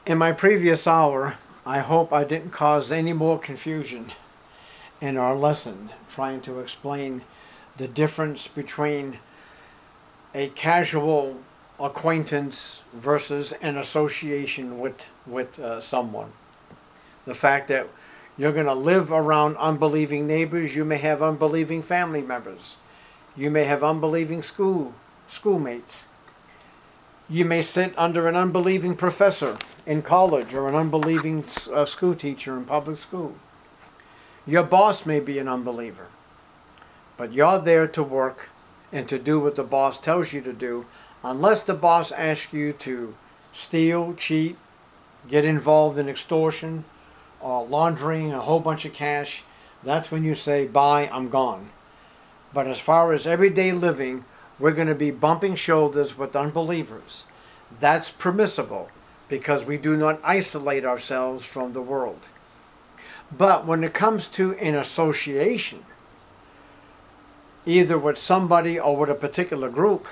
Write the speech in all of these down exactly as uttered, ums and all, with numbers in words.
In my previous hour, I hope I didn't cause any more confusion in our lesson, trying to explain the difference between a casual acquaintance versus an association with, with uh, someone. The fact that you're going to live around unbelieving neighbors, you may have unbelieving family members, you may have unbelieving school schoolmates. You may sit under an unbelieving professor in college or an unbelieving uh, school teacher in public school. Your boss may be an unbeliever, but you're there to work and to do what the boss tells you to do, unless the boss asks you to steal, cheat, get involved in extortion, or laundering a whole bunch of cash. That's when you say, bye, I'm gone. But as far as everyday living, we're going to be bumping shoulders with unbelievers. That's permissible because we do not isolate ourselves from the world. But when it comes to an association, either with somebody or with a particular group,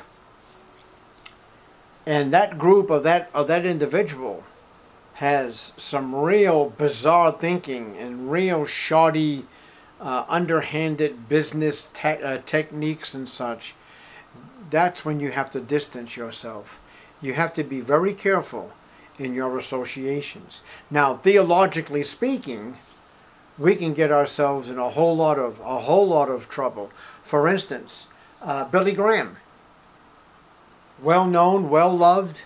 and that group or that or that individual has some real bizarre thinking and real shoddy, uh, underhanded business te- uh, techniques and such, that's when you have to distance yourself. You have to be very careful in your associations. Now, theologically speaking, we can get ourselves in a whole lot of a whole lot of trouble. For instance, uh, Billy Graham, well known, well loved,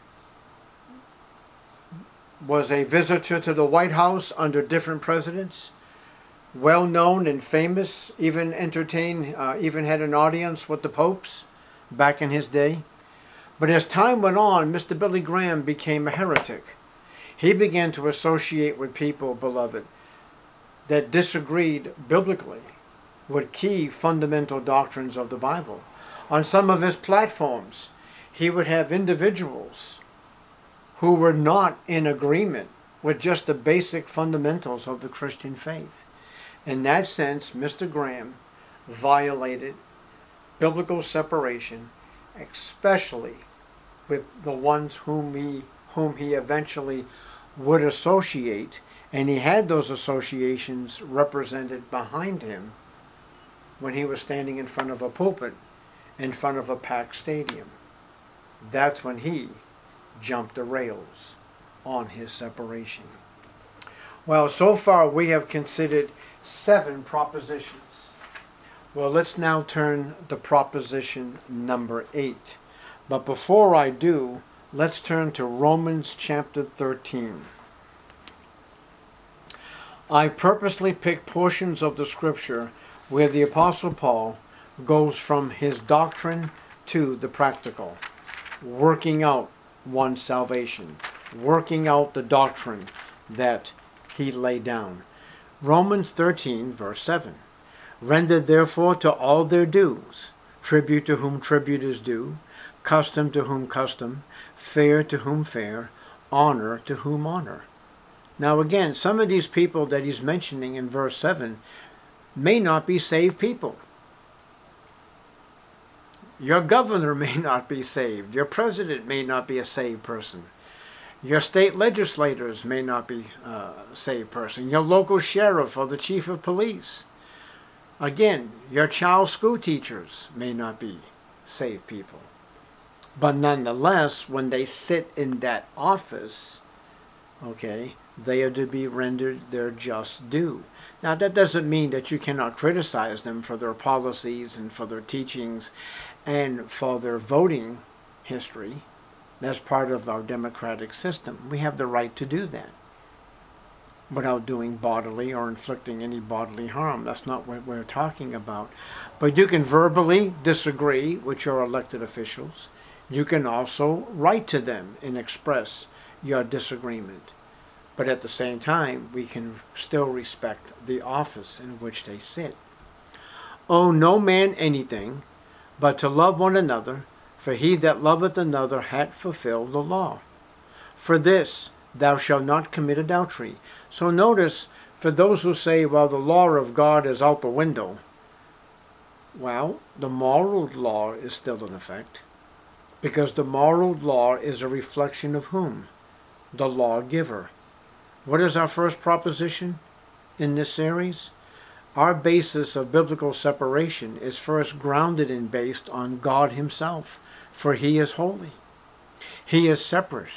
was a visitor to the White House under different presidents. Well known and famous, even entertained, uh, even had an audience with the popes back in his day. But as time went on, Mister Billy Graham became a heretic. He began to associate with people, beloved, that disagreed biblically with key fundamental doctrines of the Bible. On some of his platforms, he would have individuals who were not in agreement with just the basic fundamentals of the Christian faith. In that sense, Mister Graham violated biblical separation, especially with the ones whom he, whom he eventually would associate, and he had those associations represented behind him when he was standing in front of a pulpit, in front of a packed stadium. That's when he jumped the rails on his separation. Well, so far we have considered seven propositions. Well, let's now turn to proposition number eight. But before I do, let's turn to Romans chapter thirteen. I purposely picked portions of the scripture where the Apostle Paul goes from his doctrine to the practical, working out one's salvation, working out the doctrine that he laid down. Romans thirteen, verse seven. Render therefore to all their dues, tribute to whom tribute is due, custom to whom custom, fair to whom fair, honor to whom honor. Now again, some of these people that he's mentioning in verse seven may not be saved people. Your governor may not be saved. Your president may not be a saved person. Your state legislators may not be a saved person. Your local sheriff or the chief of police. Again, your child school teachers may not be saved people. But nonetheless, when they sit in that office, okay, they are to be rendered their just due. Now, that doesn't mean that you cannot criticize them for their policies and for their teachings and for their voting history. That's part of our democratic system. We have the right to do that without doing bodily or inflicting any bodily harm. That's not what we're talking about. But you can verbally disagree with your elected officials. You can also write to them and express your disagreement. But at the same time, we can still respect the office in which they sit. Owe no man anything, but to love one another, for he that loveth another hath fulfilled the law. For this, thou shalt not commit adultery. So notice, for those who say, well, the law of God is out the window, well, the moral law is still in effect, because the moral law is a reflection of whom? the lawgiver. What is our first proposition in this series? Our basis of biblical separation is first grounded and based on God himself, for he is holy. He is separate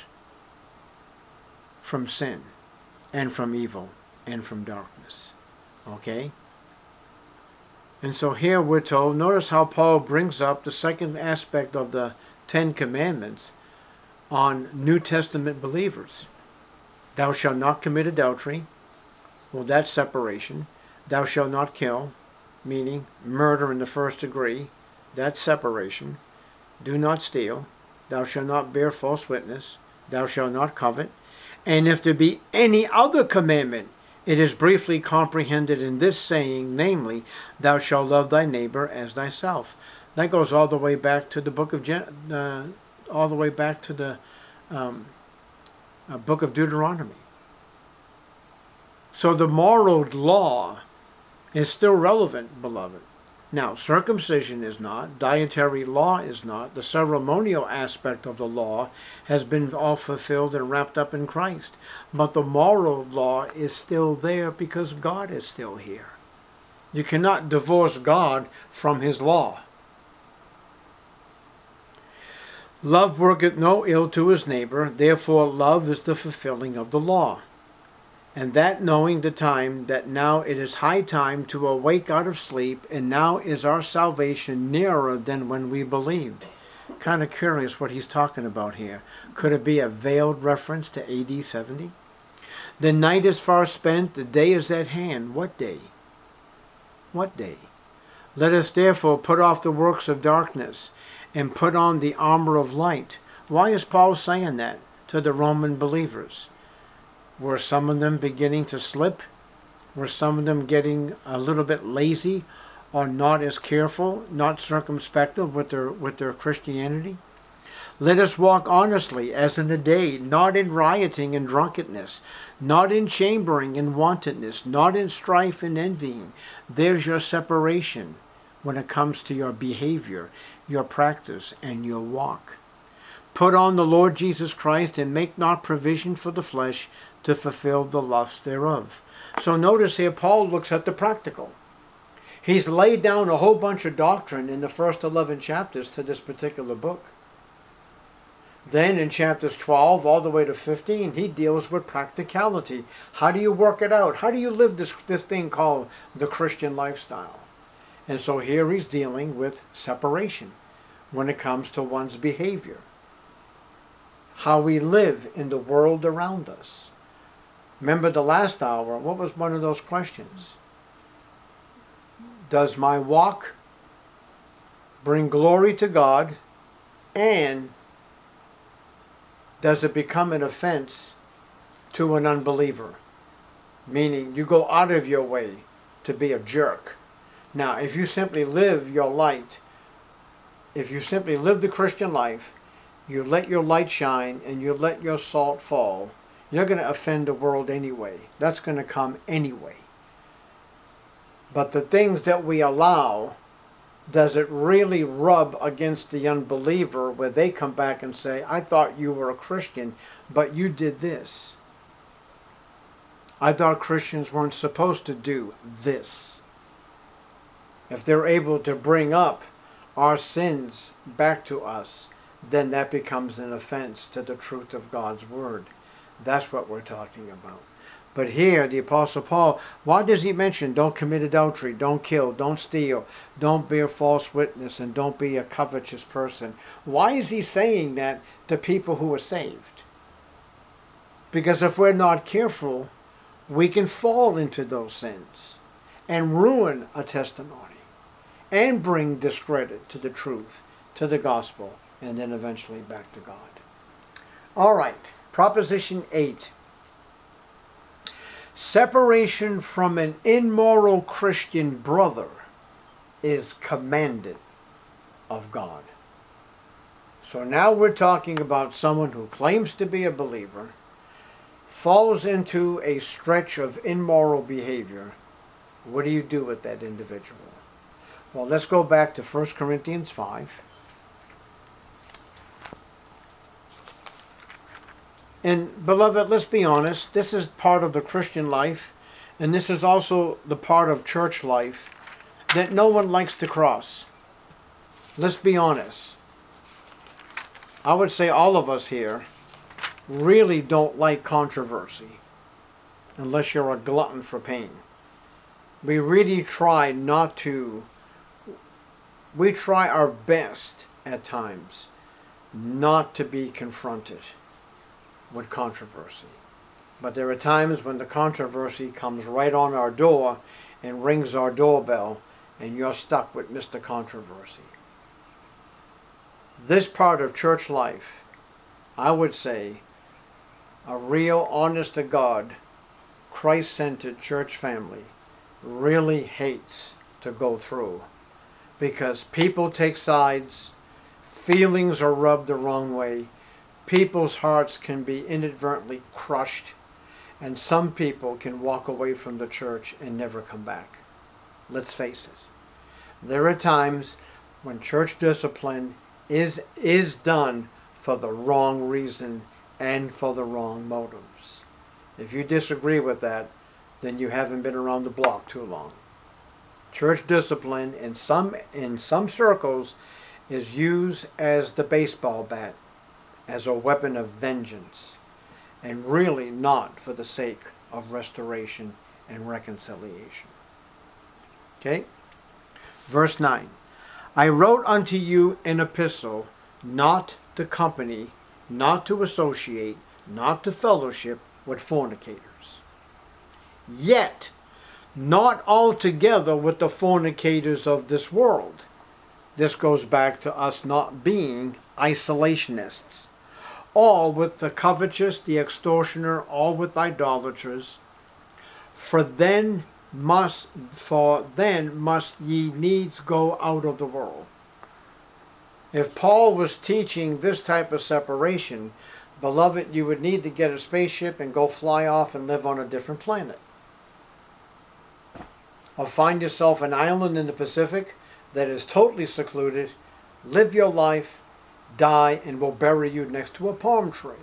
from sin and from evil and from darkness. Okay? And so here we're told, notice how Paul brings up the second aspect of the Ten Commandments on New Testament believers. Thou shalt not commit adultery. Well, that's separation. Thou shalt not kill, meaning murder in the first degree. That's separation. Do not steal. Thou shalt not bear false witness. Thou shalt not covet. And if there be any other commandment, it is briefly comprehended in this saying, namely, thou shalt love thy neighbor as thyself. That goes all the way back to the book of Gen- uh, all the way back to the um, uh, book of Deuteronomy. So the moral law is still relevant, beloved. Now, circumcision is not, dietary law is not, the ceremonial aspect of the law has been all fulfilled and wrapped up in Christ. But the moral law is still there because God is still here. You cannot divorce God from his law. Love worketh no ill to his neighbor, therefore love is the fulfilling of the law. And that knowing the time, that now it is high time to awake out of sleep, and now is our salvation nearer than when we believed. Kind of curious what he's talking about here. Could it be a veiled reference to A D seventy? The night is far spent, the day is at hand. What day? What day? Let us therefore put off the works of darkness, and put on the armor of light. Why is Paul saying that to the Roman believers? Were some of them beginning to slip? Were some of them getting a little bit lazy or not as careful, not circumspective with their, with their Christianity? Let us walk honestly as in the day, not in rioting and drunkenness, not in chambering and wantonness, not in strife and envying. There's your separation when it comes to your behavior, your practice, and your walk. Put on the Lord Jesus Christ and make not provision for the flesh to fulfill the lust thereof. So notice here Paul looks at the practical. He's laid down a whole bunch of doctrine in the first eleven chapters to this particular book. Then in chapters twelve all the way to fifteen, he deals with practicality. How do you work it out? How do you live this, this thing called the Christian lifestyle? And so here he's dealing with separation when it comes to one's behavior. How we live in the world around us. Remember the last hour, what was one of those questions? Does my walk bring glory to God, and does it become an offense to an unbeliever? Meaning you go out of your way to be a jerk. Now, if you simply live your light, if you simply live the Christian life, you let your light shine and you let your salt fall, you're going to offend the world anyway. That's going to come anyway. But the things that we allow, does it really rub against the unbeliever where they come back and say, I thought you were a Christian, but you did this. I thought Christians weren't supposed to do this. If they're able to bring up our sins back to us, then that becomes an offense to the truth of God's word. That's what we're talking about. But here, the Apostle Paul, why does he mention don't commit adultery, don't kill, don't steal, don't bear false witness, and don't be a covetous person? Why is he saying that to people who are saved? Because if we're not careful, we can fall into those sins and ruin a testimony and bring discredit to the truth, to the gospel, and then eventually back to God. All right, Proposition eight. Separation from an immoral Christian brother is commanded of God. So now we're talking about someone who claims to be a believer, falls into a stretch of immoral behavior. What do you do with that individual? Well, let's go back to First Corinthians five. And beloved, let's be honest, this is part of the Christian life, and this is also the part of church life that no one likes to cross. Let's be honest. I would say all of us here really don't like controversy unless you're a glutton for pain. We really try not to, we try our best at times not to be confronted with controversy. But there are times when the controversy comes right on our door and rings our doorbell, and you're stuck with Mister Controversy. This part of church life, I would say, a real honest to God, Christ-centered church family really hates to go through, because people take sides, feelings are rubbed the wrong way, people's hearts can be inadvertently crushed, and some people can walk away from the church and never come back. Let's face it. There are times when church discipline is, is done for the wrong reason and for the wrong motives. If you disagree with that, then you haven't been around the block too long. Church discipline in some, in some circles is used as the baseball bat, as a weapon of vengeance, and really not for the sake of restoration and reconciliation. Okay? Verse nine. I wrote unto you an epistle, not to company, not to associate, not to fellowship with fornicators. Yet, not altogether with the fornicators of this world. This goes back to us not being isolationists. All with the covetous, the extortioner, all with idolaters. For then must, for then must ye needs go out of the world. If Paul was teaching this type of separation, beloved, you would need to get a spaceship and go fly off and live on a different planet. Or find yourself an island in the Pacific that is totally secluded, live your life, die, and we'll bury you next to a palm tree.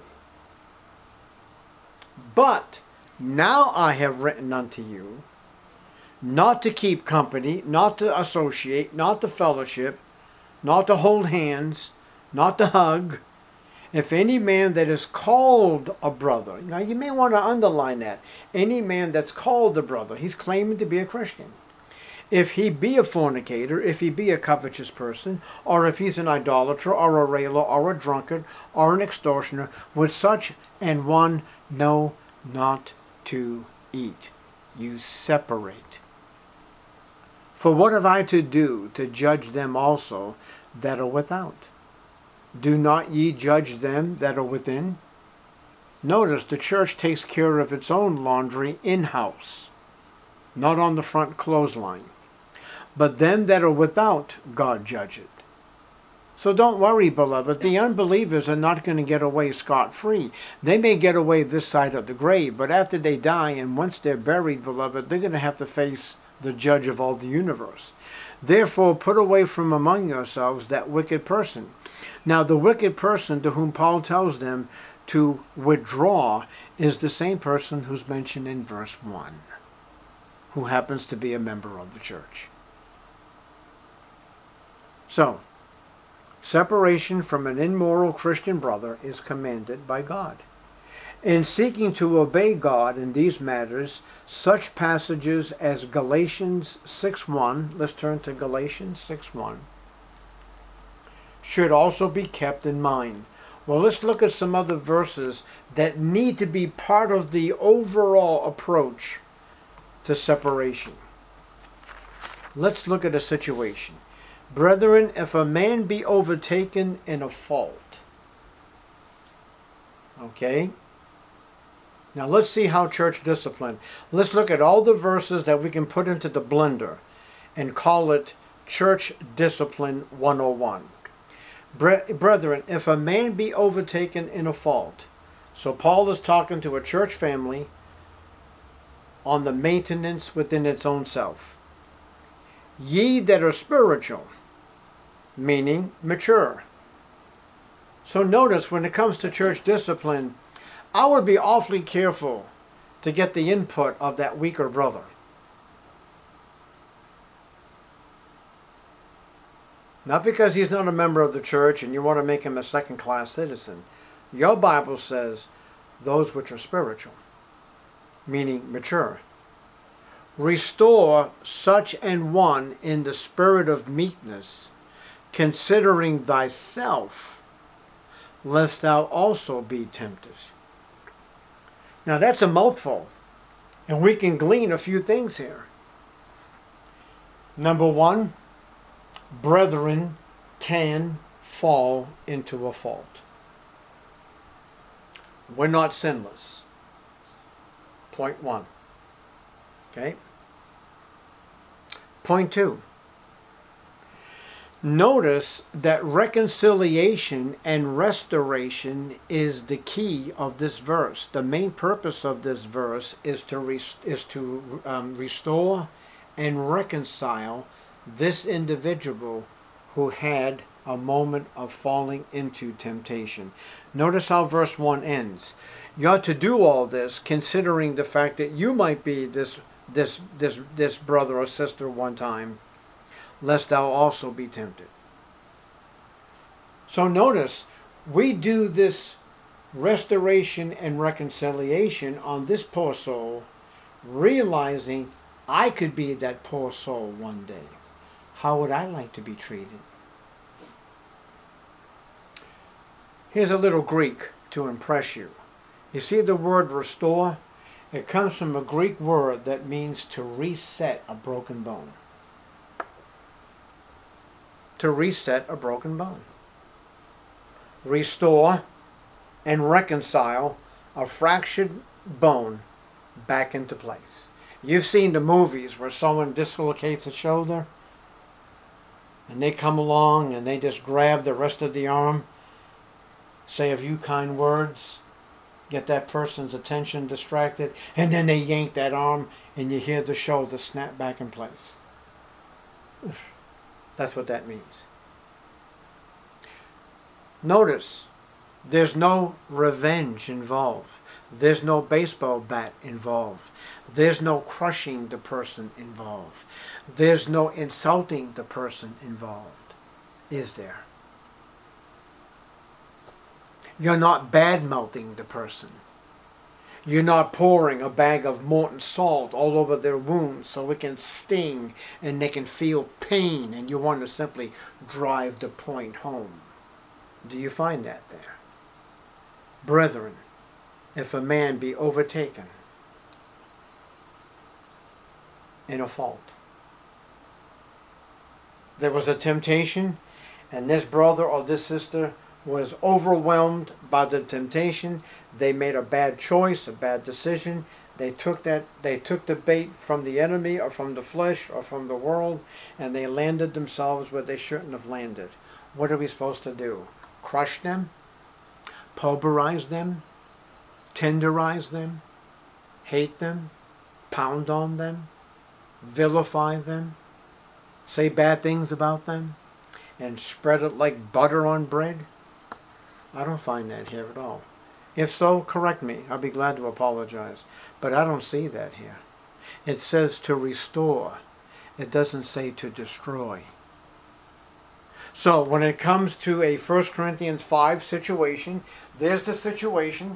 But now I have written unto you, not to keep company, not to associate, not to fellowship, not to hold hands, not to hug, if any man that is called a brother. Now you may want to underline that. Any man that's called a brother, he's claiming to be a Christian. If he be a fornicator, if he be a covetous person, or if he's an idolater, or a railer, or a drunkard, or an extortioner, with such an one know not to eat. You separate. For what have I to do to judge them also that are without? Do not ye judge them that are within? Notice the church takes care of its own laundry in-house, not on the front clothesline. But them that are without, God judgeth. So don't worry, beloved. The unbelievers are not going to get away scot-free. They may get away this side of the grave, but after they die and once they're buried, beloved, they're going to have to face the judge of all the universe. Therefore, put away from among yourselves that wicked person. Now, the wicked person to whom Paul tells them to withdraw is the same person who's mentioned in verse one, who happens to be a member of the church. So, separation from an immoral Christian brother is commanded by God. In seeking to obey God in these matters, such passages as Galatians six one, let's turn to Galatians six one, should also be kept in mind. Well, let's look at some other verses that need to be part of the overall approach to separation. Let's look at a situation. Brethren, if a man be overtaken in a fault. Okay? Now let's see how church discipline. Let's look at all the verses that we can put into the blender and call it Church Discipline one oh one. Brethren, if a man be overtaken in a fault. So Paul is talking to a church family on the maintenance within its own self. Ye that are spiritual, meaning mature. So notice when it comes to church discipline, I would be awfully careful to get the input of that weaker brother. Not because he's not a member of the church and you want to make him a second-class citizen. Your Bible says those which are spiritual, meaning mature. Restore such an one in the spirit of meekness, considering thyself, lest thou also be tempted. Now that's a mouthful, and we can glean a few things here. Number one, brethren can fall into a fault. We're not sinless. Point one. Okay? Point two. Notice that reconciliation and restoration is the key of this verse. The main purpose of this verse is to res is to um, restore and reconcile this individual who had a moment of falling into temptation. Notice how verse one ends. You ought to do all this considering the fact that you might be this this this this brother or sister one time, lest thou also be tempted. So notice, we do this restoration and reconciliation on this poor soul, realizing I could be that poor soul one day. How would I like to be treated? Here's a little Greek to impress you. You see the word restore? It comes from a Greek word that means to reset a broken bone. To reset a broken bone. Restore and reconcile a fractured bone back into place. You've seen the movies where someone dislocates a shoulder and they come along and they just grab the rest of the arm, say a few kind words, get that person's attention distracted, and then they yank that arm and you hear the shoulder snap back in place. That's what that means. Notice, there's no revenge involved. There's no baseball bat involved. There's no crushing the person involved. There's no insulting the person involved. Is there? You're not bad-mouthing the person. You're not pouring a bag of molten salt all over their wounds so it can sting and they can feel pain and you want to simply drive the point home. Do you find that there? Brethren, if a man be overtaken in a fault. There was a temptation, and this brother or this sister was overwhelmed by the temptation. They made a bad choice, a bad decision. They took that, they took the bait from the enemy or from the flesh or from the world, and they landed themselves where they shouldn't have landed. What are we supposed to do? Crush them? Pulverize them? Tenderize them? Hate them? Pound on them? Vilify them? Say bad things about them? And spread it like butter on bread? I don't find that here at all. If so, correct me. I'll be glad to apologize. But I don't see that here. It says to restore. It doesn't say to destroy. So when it comes to a First Corinthians five situation, there's the situation.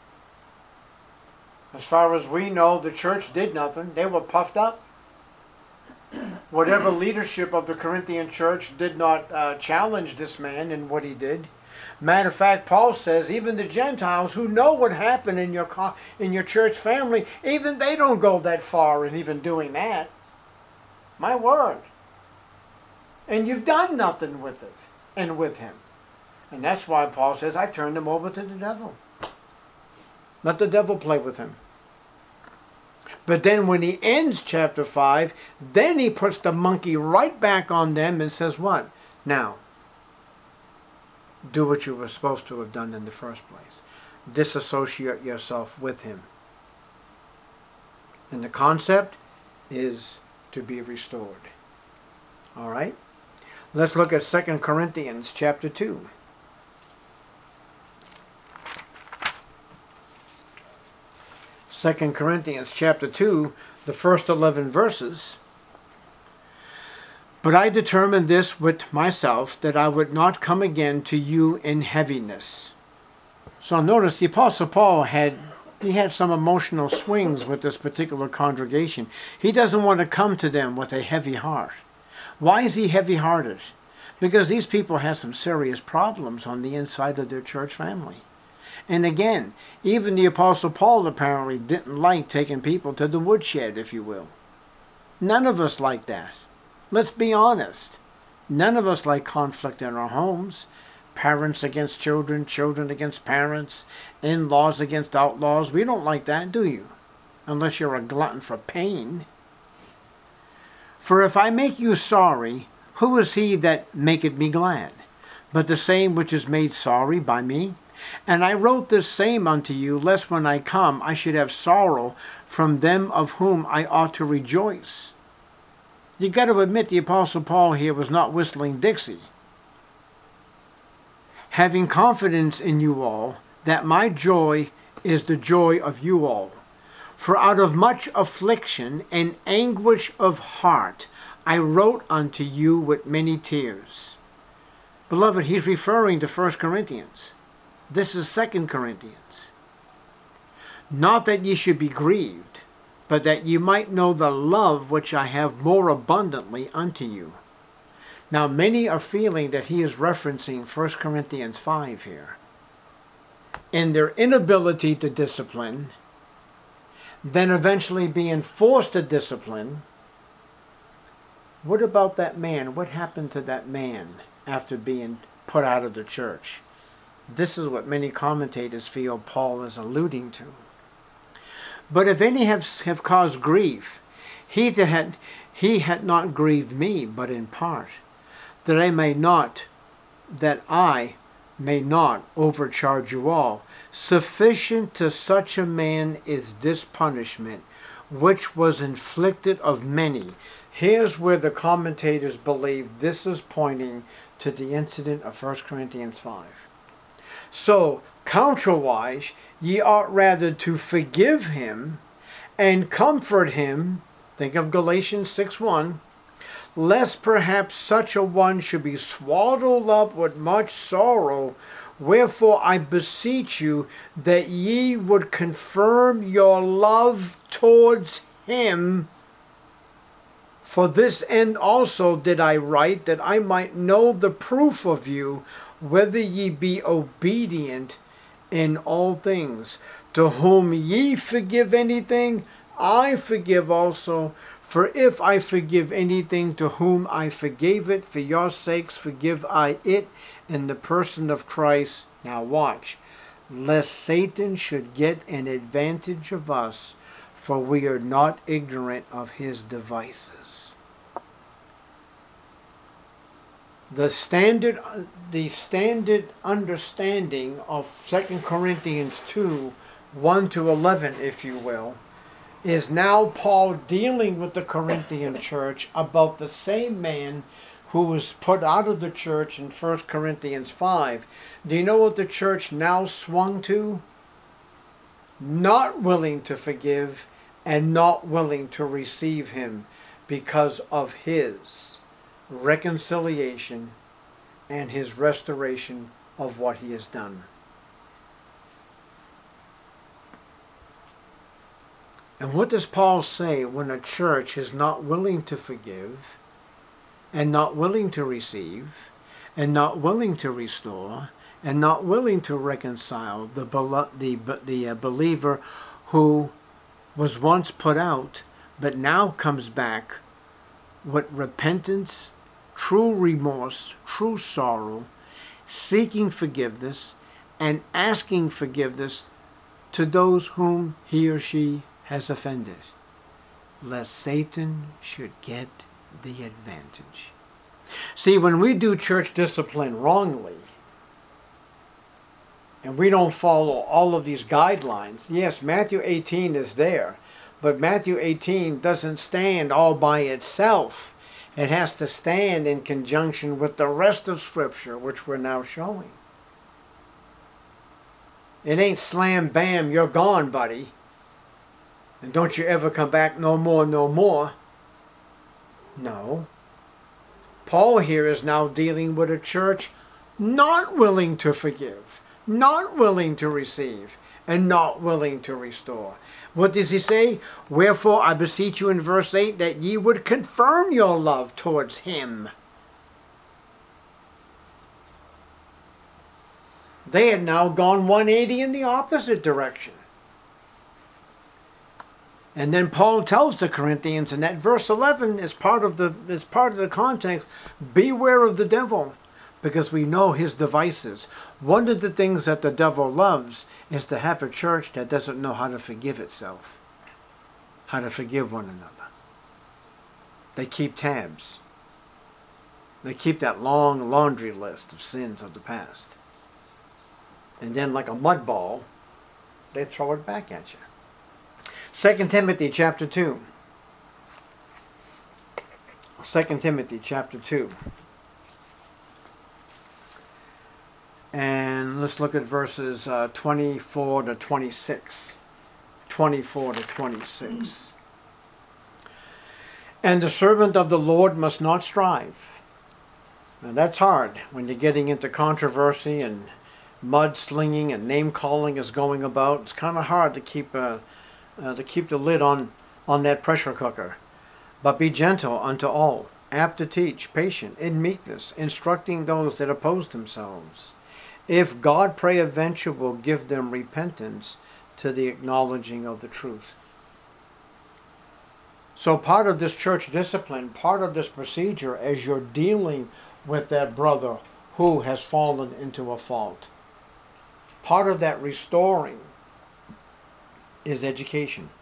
As far as we know, the church did nothing. They were puffed up. Whatever leadership of the Corinthian church did not uh, challenge this man in what he did. Matter of fact, Paul says even the Gentiles who know what happened in your in your church family, even they don't go that far in even doing that. My word. And you've done nothing with it and with him. And that's why Paul says, I turned him over to the devil. Let the devil play with him. But then when he ends chapter five, then he puts the monkey right back on them and says what? Now, do what you were supposed to have done in the first place. Disassociate yourself with him. And the concept is to be restored. All right? Let's look at Second Corinthians chapter two. Second Corinthians chapter two, the first eleven verses. But I determined this with myself, that I would not come again to you in heaviness. So notice the Apostle Paul had he had some emotional swings with this particular congregation. He doesn't want to come to them with a heavy heart. Why is he heavy-hearted? Because these people have some serious problems on the inside of their church family. And again, even the Apostle Paul apparently didn't like taking people to the woodshed, if you will. None of us like that. Let's be honest. None of us like conflict in our homes. Parents against children, children against parents, in-laws against outlaws. We don't like that, do you? Unless you're a glutton for pain. For if I make you sorry, who is he that maketh me glad? But the same which is made sorry by me. And I wrote this same unto you, lest when I come I should have sorrow from them of whom I ought to rejoice. You got to admit the Apostle Paul here was not whistling Dixie. Having confidence in you all, that my joy is the joy of you all. For out of much affliction and anguish of heart I wrote unto you with many tears. Beloved, he's referring to First Corinthians. This is Second Corinthians. Not that ye should be grieved, but that ye might know the love which I have more abundantly unto you. Now many are feeling that he is referencing First Corinthians five here. In their inability to discipline, then eventually being forced to discipline. What about that man? What happened to that man after being put out of the church? This is what many commentators feel Paul is alluding to. But if any have, have caused grief, he that had he had not grieved me, but in part, that I may not, that I may not overcharge you all. Sufficient to such a man is this punishment, which was inflicted of many. Here's where the commentators believe this is pointing to the incident of First Corinthians five. So, contrawise, ye ought rather to forgive him and comfort him, think of Galatians six one, lest perhaps such a one should be swallowed up with much sorrow. Wherefore I beseech you that ye would confirm your love towards him. For this end also did I write, that I might know the proof of you, whether ye be obedient in all things. To whom ye forgive anything, I forgive also. For if I forgive anything to whom I forgave it, for your sakes forgive I it in the person of Christ. Now watch, lest Satan should get an advantage of us, for we are not ignorant of his devices. The standard, the standard understanding of Second Corinthians two, one to eleven, if you will, is now Paul dealing with the Corinthian church about the same man who was put out of the church in First Corinthians five. Do you know what the church now swung to? Not willing to forgive and not willing to receive him because of his reconciliation and his restoration of what he has done. And what does Paul say when a church is not willing to forgive and not willing to receive and not willing to restore and not willing to reconcile the, the, the uh, believer who was once put out but now comes back with repentance, true remorse, true sorrow, seeking forgiveness and asking forgiveness to those whom he or she has offended, lest Satan should get the advantage. See, when we do church discipline wrongly, and we don't follow all of these guidelines, yes, Matthew eighteen is there, but Matthew eighteen doesn't stand all by itself. It has to stand in conjunction with the rest of Scripture, which we're now showing. It ain't slam bam, you're gone, buddy. And don't you ever come back no more, no more. No. Paul here is now dealing with a church not willing to forgive, not willing to receive, and not willing to restore. What does he say? Wherefore I beseech you in verse eight that ye would confirm your love towards him. They had now gone one eighty in the opposite direction. And then Paul tells the Corinthians, and that verse eleven is part of the is part of the context, beware of the devil, because we know his devices. One of the things that the devil loves is to have a church that doesn't know how to forgive itself, how to forgive one another. They keep tabs. They keep that long laundry list of sins of the past. And then like a mud ball, they throw it back at you. Second Timothy chapter two. Second Timothy chapter two. And let's look at verses uh, twenty-four to twenty-six. twenty-four to twenty-six. And the servant of the Lord must not strive. Now that's hard when you're getting into controversy and mudslinging and name calling is going about. It's kind of hard to keep uh, uh, to keep the lid on on that pressure cooker. But be gentle unto all, apt to teach, patient, in meekness, instructing those that oppose themselves. If God peradventure will give them repentance to the acknowledging of the truth. So part of this church discipline, part of this procedure as you're dealing with that brother who has fallen into a fault, part of that restoring is education.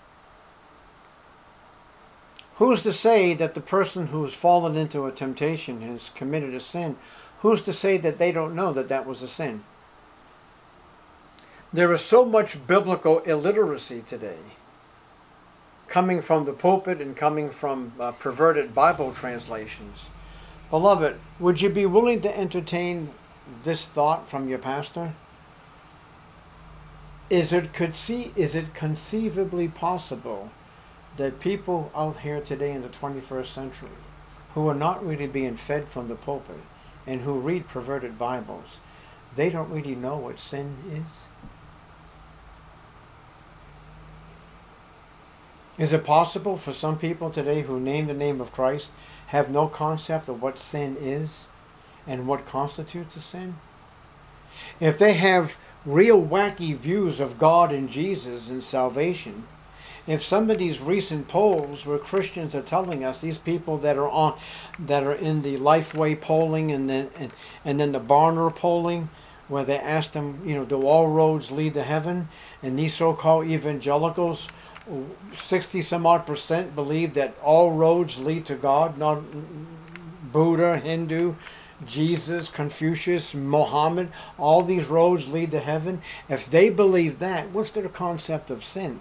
Who's to say that the person who's fallen into a temptation has committed a sin? Who's to say that they don't know that that was a sin? There is so much biblical illiteracy today, coming from the pulpit and coming from uh, perverted Bible translations. Beloved, would you be willing to entertain this thought from your pastor? Is it, conce- is it conceivably possible that people out here today in the twenty-first century who are not really being fed from the pulpit and who read perverted Bibles, they don't really know what sin is? Is it possible for some people today who name the name of Christ have no concept of what sin is and what constitutes a sin? If they have real wacky views of God and Jesus and salvation, if some of these recent polls where Christians are telling us, these people that are on, that are in the Lifeway polling and then and, and then the Barna polling, where they asked them, you know, do all roads lead to heaven? And these so-called evangelicals, sixty some odd percent believe that all roads lead to God, not Buddha, Hindu, Jesus, Confucius, Mohammed, all these roads lead to heaven. If they believe that, what's their concept of sin?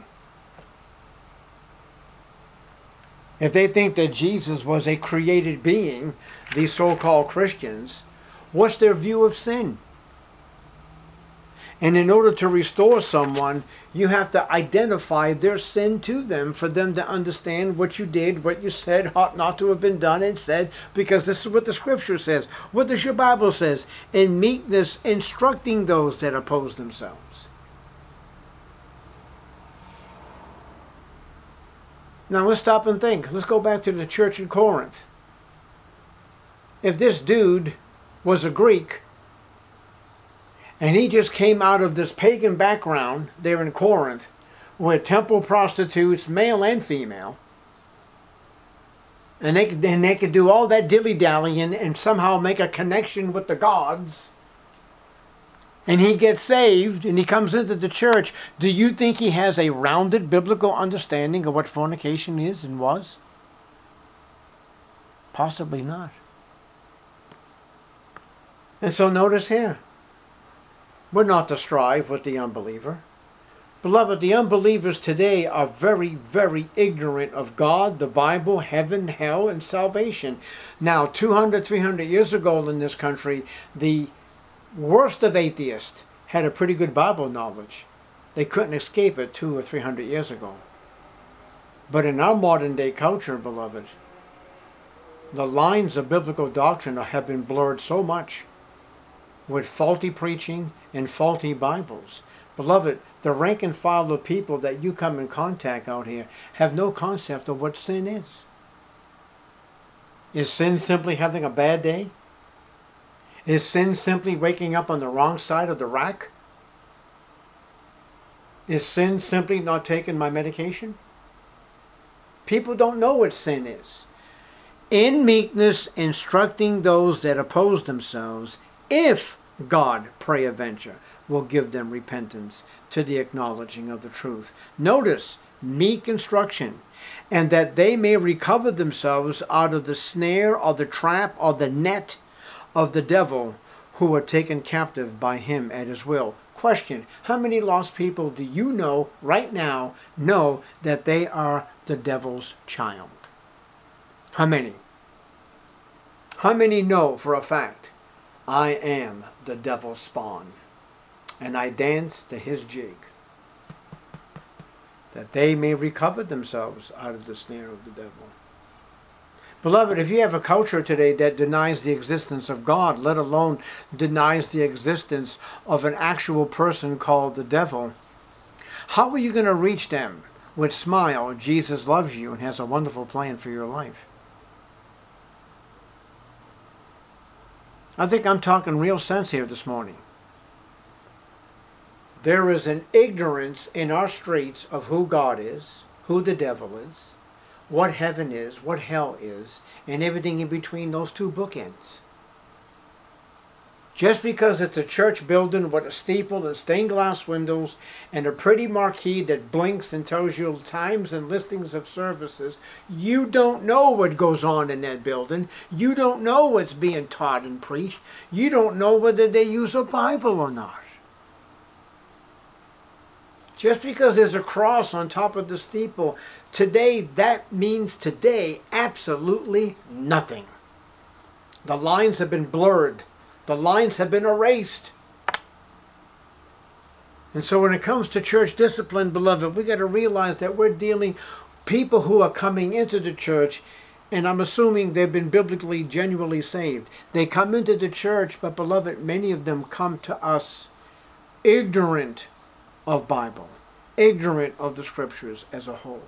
If they think that Jesus was a created being, these so-called Christians, what's their view of sin? And in order to restore someone, you have to identify their sin to them for them to understand what you did, what you said ought not to have been done and said, because this is what the scripture says. What does your Bible says? In meekness, instructing those that oppose themselves. Now let's stop and think. Let's go back to the church in Corinth. If this dude was a Greek, and he just came out of this pagan background there in Corinth with temple prostitutes, male and female, and they could, and they could do all that dilly-dallying and somehow make a connection with the gods, and he gets saved and he comes into the church, do you think he has a rounded biblical understanding of what fornication is and was? Possibly not. And so notice here, we're not to strive with the unbeliever. Beloved, the unbelievers today are very, very ignorant of God, the Bible, heaven, hell, and salvation. Now, two hundred, three hundred years ago in this country, the worst of atheists had a pretty good Bible knowledge. They couldn't escape it two or three hundred years ago. But in our modern day culture, beloved, the lines of biblical doctrine have been blurred so much with faulty preaching and faulty Bibles. Beloved, the rank and file of people that you come in contact out here have no concept of what sin is. Is sin simply having a bad day? Is sin simply waking up on the wrong side of the rack? Is sin simply not taking my medication? People don't know what sin is. In meekness, instructing those that oppose themselves, if God, peradventure, will give them repentance to the acknowledging of the truth. Notice, meek instruction, and that they may recover themselves out of the snare or the trap or the net of the devil, who are taken captive by him at his will. Question, how many lost people do you know right now know that they are the devil's child? How many? How many know for a fact, I am the devil's spawn, and I dance to his jig, that they may recover themselves out of the snare of the devil? Beloved, if you have a culture today that denies the existence of God, let alone denies the existence of an actual person called the devil, how are you going to reach them with smile? Jesus loves you and has a wonderful plan for your life. I think I'm talking real sense here this morning. There is an ignorance in our streets of who God is, who the devil is, what heaven is, what hell is, and everything in between those two bookends. Just because it's a church building with a steeple and stained glass windows and a pretty marquee that blinks and tells you times and listings of services, you don't know what goes on in that building. You don't know what's being taught and preached. You don't know whether they use a Bible or not. Just because there's a cross on top of the steeple, today, that means today absolutely nothing. The lines have been blurred. The lines have been erased. And so when it comes to church discipline, beloved, we got to realize that we're dealing people who are coming into the church, and I'm assuming they've been biblically, genuinely saved. They come into the church, but beloved, many of them come to us ignorant of Bible, ignorant of the scriptures as a whole.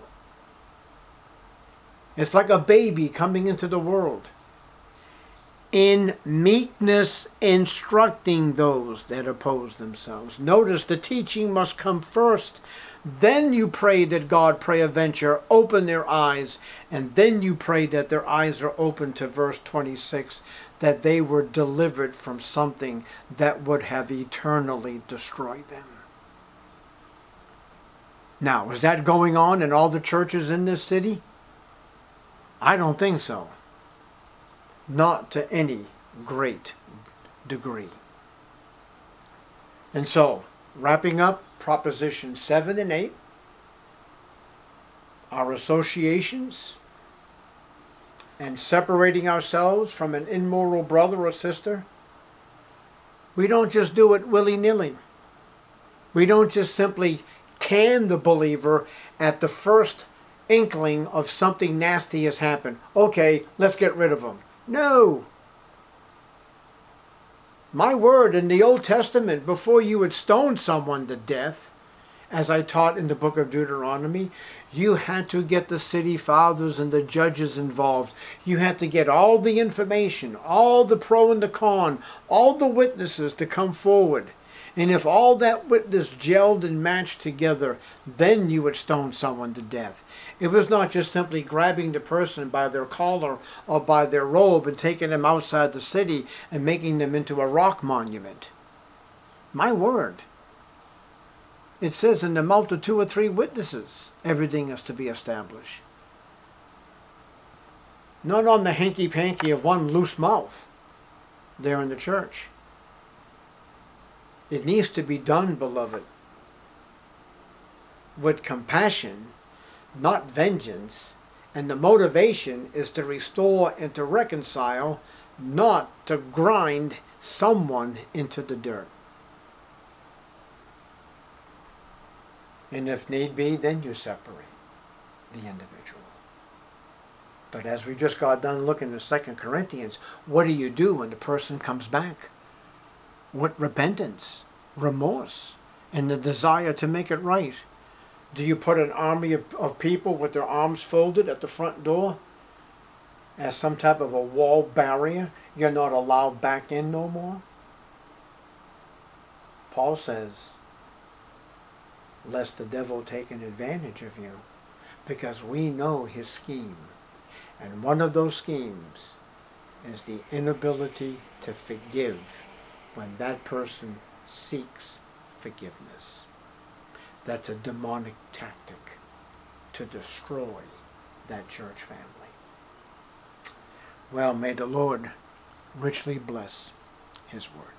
It's like a baby coming into the world. In meekness instructing those that oppose themselves. Notice the teaching must come first. Then you pray that God, peradventure, open their eyes. And then you pray that their eyes are open to verse twenty-six, that they were delivered from something that would have eternally destroyed them. Now, is that going on in all the churches in this city? I don't think so. Not to any great degree. And so, wrapping up Proposition seven and eight, our associations, and separating ourselves from an immoral brother or sister, we don't just do it willy-nilly. We don't just simply can the believer at the first inkling of something nasty has happened. Okay, let's get rid of them. No. My word, in the Old Testament, before you would stone someone to death, as I taught in the book of Deuteronomy, you had to get the city fathers and the judges involved. You had to get all the information, all the pro and the con, all the witnesses to come forward. And if all that witness gelled and matched together, then you would stone someone to death. It was not just simply grabbing the person by their collar or by their robe and taking them outside the city and making them into a rock monument. My word. It says in the mouth of two or three witnesses, everything is to be established. Not on the hanky-panky of one loose mouth there in the church. It needs to be done, beloved, with compassion, not vengeance, and the motivation is to restore and to reconcile, not to grind someone into the dirt. And if need be, then you separate. the individual. But as we just got done looking at Second Corinthians, what do you do when the person comes back? With repentance, remorse, and the desire to make it right. Do you put an army of, of people with their arms folded at the front door as some type of a wall barrier? You're not allowed back in no more? Paul says, lest the devil take an advantage of you, because we know his scheme. And one of those schemes is the inability to forgive when that person seeks forgiveness. That's a demonic tactic to destroy that church family. Well, may the Lord richly bless his word.